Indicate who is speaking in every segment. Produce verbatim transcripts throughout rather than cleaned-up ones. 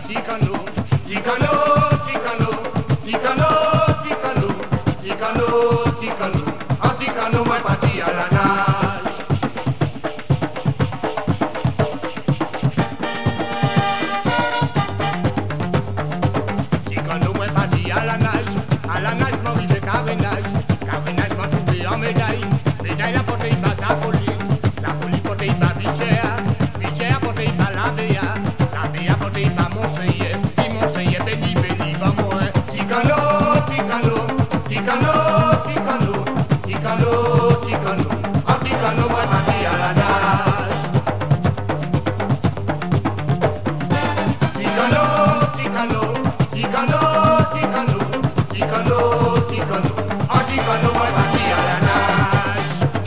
Speaker 1: Ticano, Ticano, Ticano, Ticano, Ticano, Ticano, Ticano, en Ticano, moi parti à la nage. Ticano, moi parti à la nage, à la nage, m'en rive carénage, carénage m'en trouvé en médaille, médaille la portée pas sa colis, sa colis portée pas vichère, vichère portée pas la béa, la béa portée pas Monseigneur, dit Monseigneur béni, béni, va moi. Ticano, Ticano, Ticano, Ticano, Ticano, Ticano, en Ticano, moi parti à la nage. Ticano, Ticano, Ticano, Ticano, Ticano, Ticano, en Ticano, moi parti à la nage.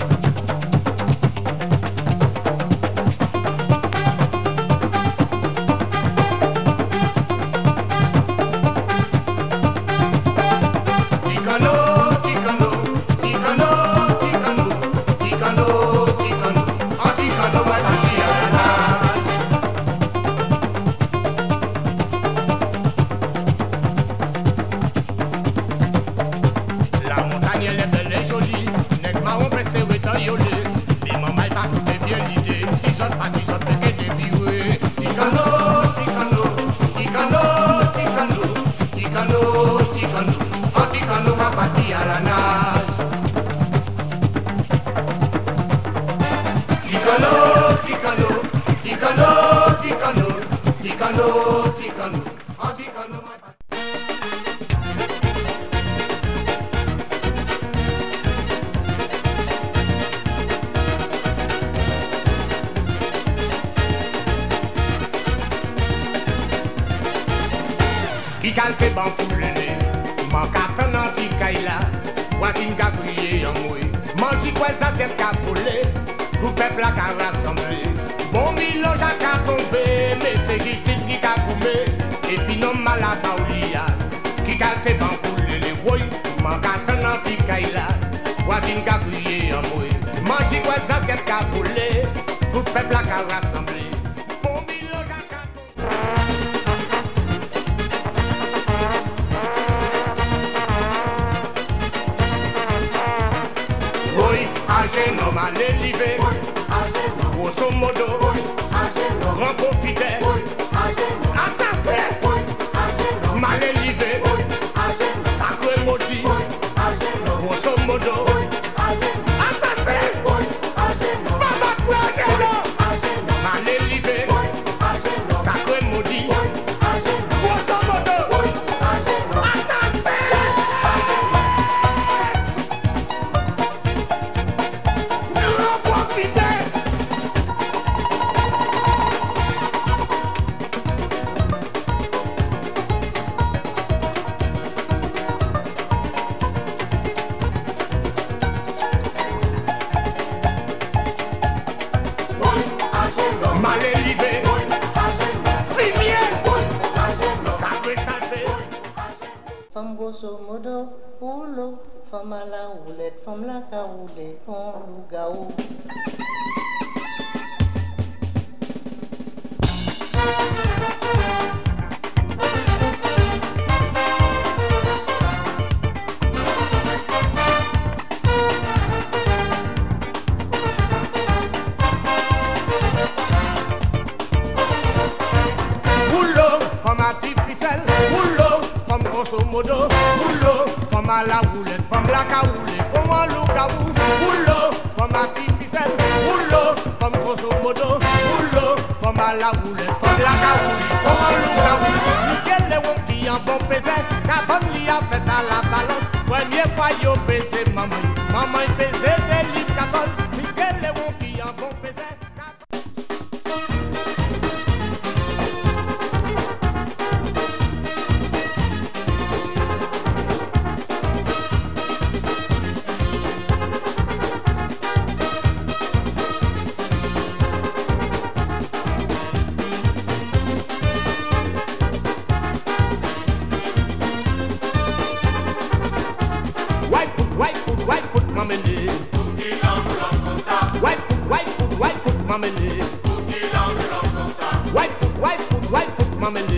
Speaker 1: Ticano, Ticano, Ticano, Ticano, Ticano, Ticano, en Ticano, moi parti à la nage. La montagne elle est belle et jolie, nèg marron pressé retoyolé, les mamans pas toutes des vieilles idées, si j'en parti j'en peux que des vieux. Ticano, Ticano, Ticano, Ticano, Ticano, Ticano, en Ticano m'a parti à la nage. Ticano, Ticano, Ticano, Ticano, Ticano, Ticano, en Ticano m'a parti. Qui calque ban foulé, manque à ton anti-kaila, voisin qu'a crié en mouille, mange quoi ça c'est qu'a volé, tout peuple a qu'à rassembler, bon mélange a qu'à tomber, mais c'est Justine qui qu'a coupé, et puis non mal à Paulia, qui calque ban foulé, oui, manque à ton anti-kaila, voisin qu'a crié en mouille, mange quoi ça c'est qu'a volé, tout peuple a qu'à rassembler, bon mélange a qu'à tomber. Ageno mal élevé, grosso modo, grand profitaire, assassin, mal élevé, sacré maudit, grosso modo, assassin, papa quoi ageno, mal élevé, sacré maudit, grosso modo, assassin. Mal élevé, fumier, sacré salvé.
Speaker 2: Femme grosso modo, roulo, femme à la roulette, femme la caroulée, con loup-gaou.
Speaker 1: Femme artificielle, rouleau, femme grosso modo, rouleau, femme à la roulette, femme la caroulée, femme à loup-gaou, rouleau, femme artificielle, rouleau, femme grosso modo, rouleau, femme à la roulette, femme la caroulée, femme à loup-gaou. Michel Léon qui en bon pesé, qu'avant lui a fait à la balance, premier fois yo pesé maman, maman pesé des livres quatorze, Michel Léon qui en bon pesé. White foot, white foot, white foot, maman.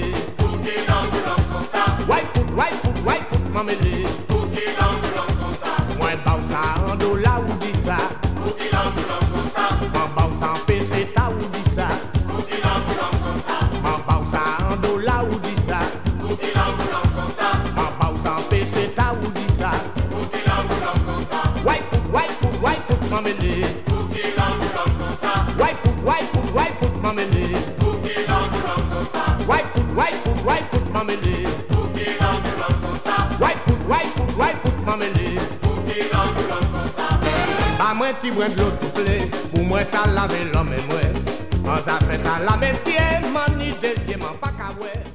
Speaker 1: mamele.
Speaker 3: Bouki l'angoulon comme ça.
Speaker 1: White foot, white foot, white foot mamele.
Speaker 3: Bouki l'angoulon comme ça.
Speaker 1: Moi bao ça en dollar ou dit ça.
Speaker 3: Bouki l'angoulon comme ça.
Speaker 1: Moi bao ça en peseta ou dit ça.
Speaker 3: Bouki l'angoulon comme ça.
Speaker 1: Moi bao ça en dollar ou dit ça.
Speaker 3: Bouki l'angoulon comme ça.
Speaker 1: Moi bao ça en peseta ou dit ça.
Speaker 3: Bouki l'angoulon comme ça.
Speaker 1: White foot, white foot, white foot mamele.
Speaker 3: Bouki l'angoulon comme ça.
Speaker 1: White foot, white foot, white foot mamele.
Speaker 3: Bouki l'angoulon comme ça.
Speaker 1: White foot, white foot, white foot mamele.
Speaker 3: Bouki l'angoulon comme ça.
Speaker 1: White foot, white foot, white foot mamele.
Speaker 3: Bouki l'angoulon comme ça.
Speaker 1: Pas moi ti brin de l'eau soufflée, pour moi ça lave l'homme et moi. En ça fait à la messier, mani deuxième en pas qu'à ouais.